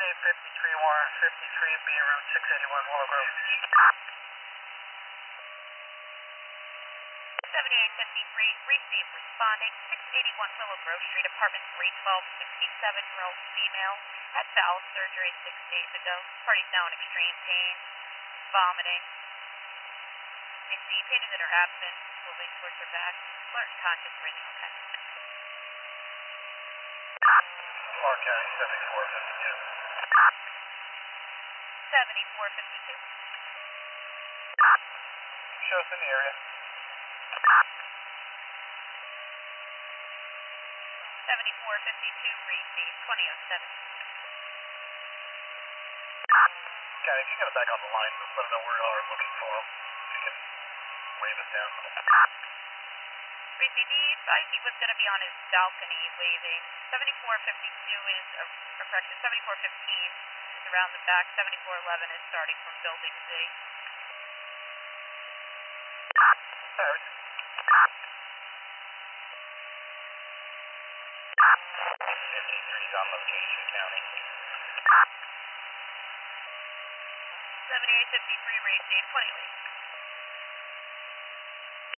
7853 Warren 53, being around 681 Willow Grove. 7853, received, responding, 681 Willow Grove Street, apartment 312, 67-year-old female, had bowel surgery 6 days ago. Party's now in extreme pain, vomiting. They see pain is in her abdomen, moving towards her back, alert and conscious, breathing okay. Clark County 7452. 7452. Show us in the area. 7452, received, 2007. Guy, if you got it back on the line, just let him know we are looking for him. If you can wave us down. Received, he advised he was going to be on his balcony waving. 7452 is, correction, 7415 is around the back. 7411 is starting from building Z. Third. 53's on location, County. 7853, received, 20 lead.